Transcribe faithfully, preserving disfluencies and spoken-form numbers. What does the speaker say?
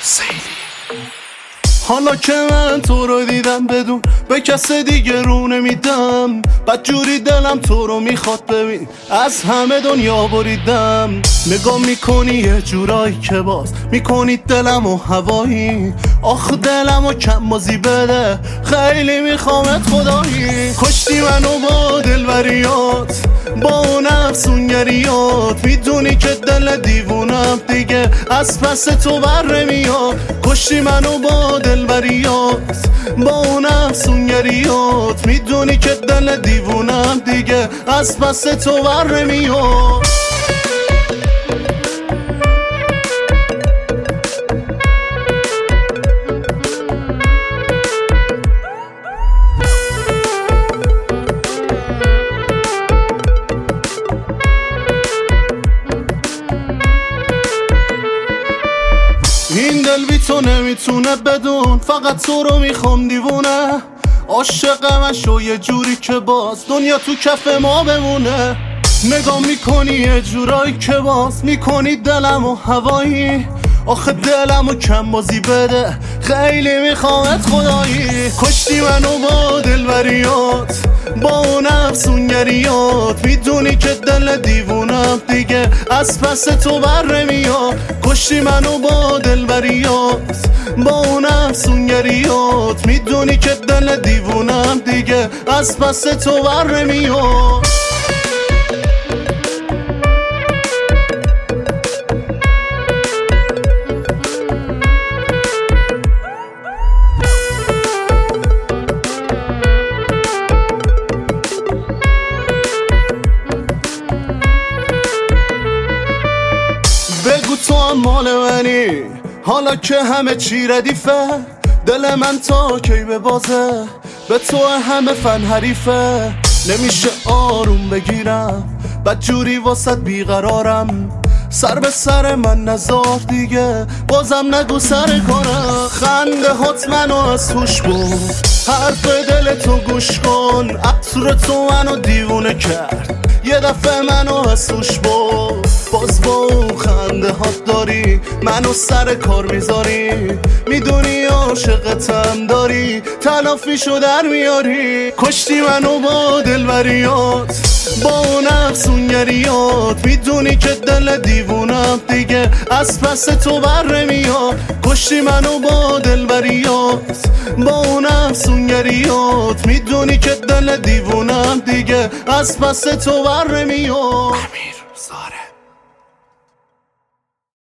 حالا که من تو رو دیدم بدون به کس دیگه رو نمیدم، بدجوری دلم تو رو میخواد ببین، از همه دنیا بریدم. نگاه میکنی یه جورایی که باز میکنی دلم و هوایی، آخ دلم و کم بازی بده، خیلی میخوامت خدایی. کشتی منو با دلبریات، با اون افسونگریات، میدونی که دل دیوونم دیگه از پس تو بر نمیاد. کشتی منو با دلبریات، با اون افسونگریات، میدونی که دل دیوونم دیگه از پس تو بر نمیاد. این دل بی تو نمیتونه بدون، فقط تو رو میخوام دیوونه. عاشقم شو یه جوری که باز دنیا تو کف ما بمونه. نگاه میکنی یه جورایی که باز میکنی دلم و هوایی، آخه دلم و کم بازی بده، خیلی میخوامت خدایی. کشتی منو با دلبریات، با اون افسونگریات، میدونی که دل دیوونم دیگه از پس تو بر نمیاد. کشتی منو با دلبریات، با اون افسونگریات، میدونی که دل دیوونم دیگه از پس تو بر نمیاد. بگو تو هم مال منی، حالا که همه چی ردیفه، دل من تا کی به بازه، به تو همه فن حریفه. نمیشه آروم بگیرم، بدجوری واسط بیقرارم، سر به سر من نزار دیگه، بازم نگو سر کنم. خنده هات منو از توش بود، حرف دل تو گوش کن، عطر تو منو دیوونه کرد، یه دفعه منو از توش بود. باز با اون خنده هات داری منو سر کار میذاری، میدونی عاشقتم داری، تلافیشو در میاری. کشتی منو با دلبریات، با اون افسونگریات، میدونی که دل دیوونم دیگه از پس تو بر نمیاد. کشتی منو با دلبریات، با اون افسونگریات، میدونی که دل دیوونم دیگه از پس تو بر نمیاد. امیر زاره.